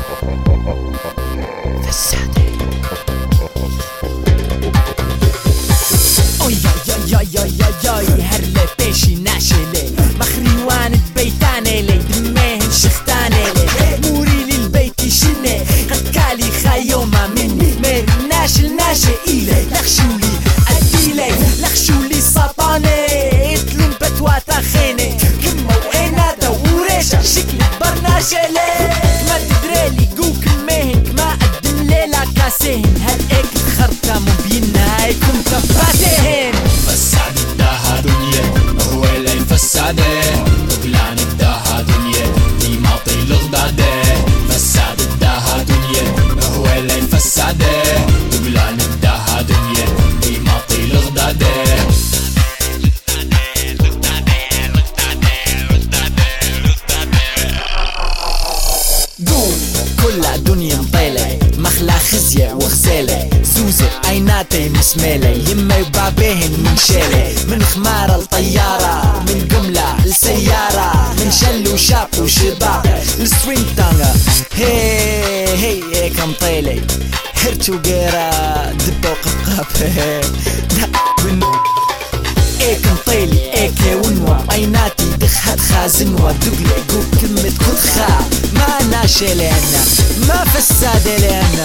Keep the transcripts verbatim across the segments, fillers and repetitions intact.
فسادة اوي يا يا يا يا يا هرلة بيشي ناشلة مخريوان بيتانة لي دمهن شختانة لي موري للبيت شنة قد كالي خيومة مني مير ناشل ناشي إلي لخشولي أديلي لخشولي سطانة اتلون بتواتا خيني كمو ايناتا وريشة شكلي برناشة لي ما تدريلي قوك مهن ما قدم ليلة كاسهن هل ايك تخرطة مبينة ايكم كفاتهن فساد الداها دنيا هو اللي فساده تقلان الداها دنيا دي معطي الغداده فساد الداها دنيا هو اللي فساده تقلان الداها دنيا دي معطي الغداده قوم كلها دنيا مطيلة مخلع خزية وغزالة زوزة عيناتي مسمالة يما وبابيهن من شالة من خمارة لطيارة من جملة لسيارة من شل وشاب وشباب لسوين تانغا هي هي هيك مطيلة هرت وقيرة دبا وقبقاب ايك مطيلي ايك ونوا عيناتي دخات خازنوا دقلي قوب كلمة خدخا ما ناشي لأنا ما فسادة لأنا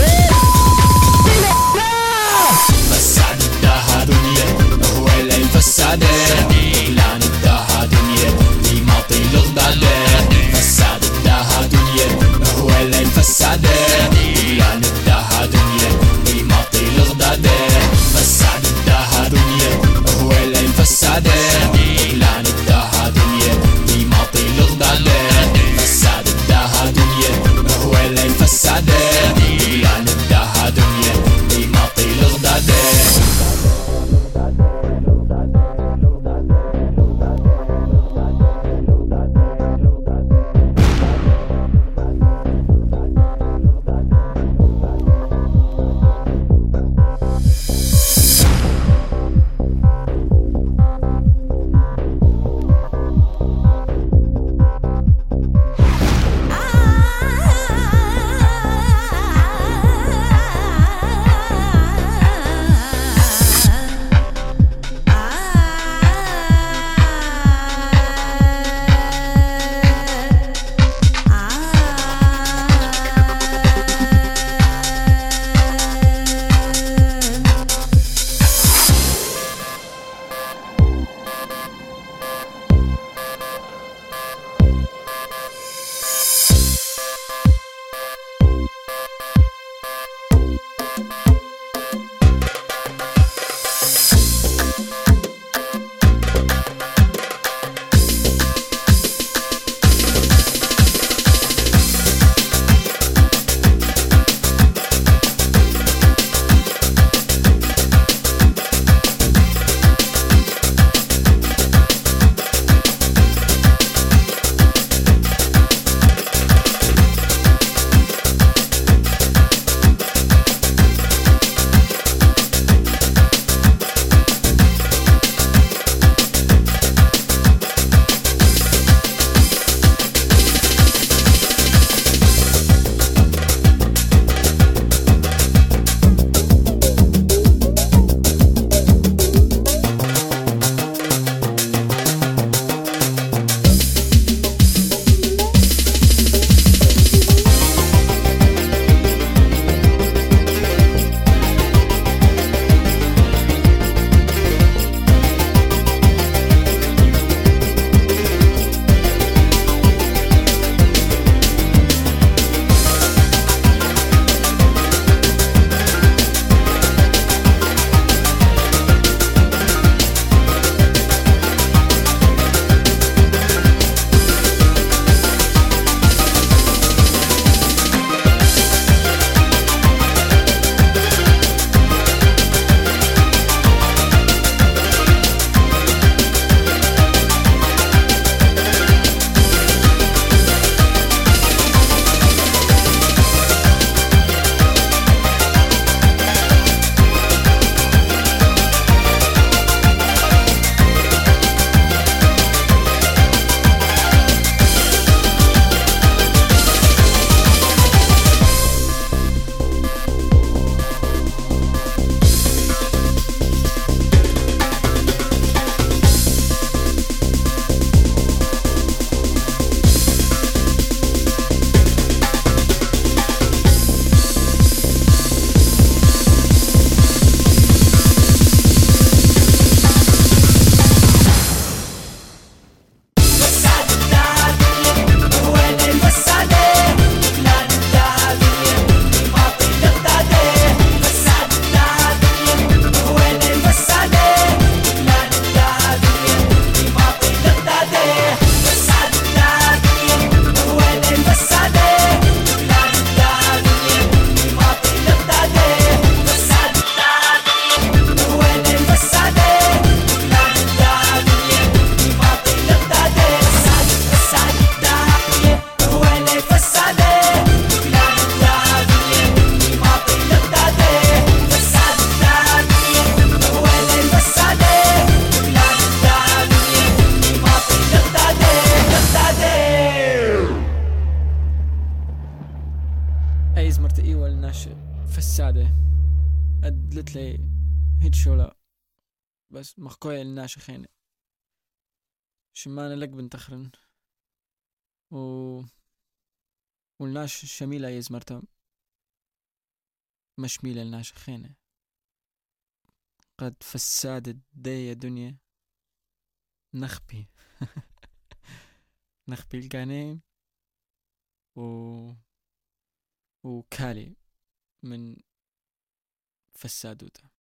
فساد الداها دنيا هو اللي فساده تقلان الداها دنيا دي معطي الغداده فساد الداها دنيا هو اللي فساده تقلان الداها دنيا دي معطي الغداده فساد الداها دنيا هو اللي فساده تقلان الداها دنيا دي معطي الغداده فساد الداها دنيا هو اللي فساده تقلان الداها دنيا دي معطي الغداده فسادة قدلت لي هيك شولا بس مخكوية الناشا خينة شمانة لك بنتخرن و والناش شميلة يزمرتم مشميلة الناشا خينة قد فسادت دي دنيا نخبي نخبي القانين و وكالي من فسادوتا.